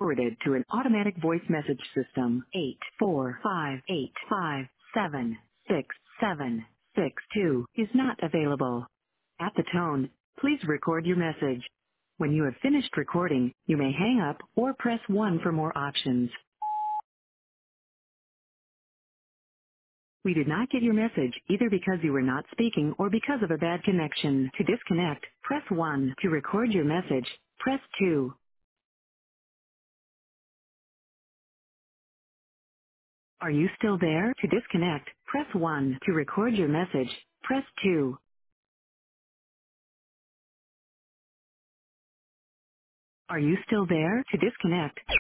forwarded to an automatic voice message system. 84585767762 is not available. At the tone, please record your message. When you have finished recording, you may hang up or press 1 for more options. We did not get your message either because you were not speaking or because of a bad connection. To disconnect, press 1. To record your message, press 2. Are you still there? To disconnect, press 1. To record your message, press 2. Are you still there? To disconnect,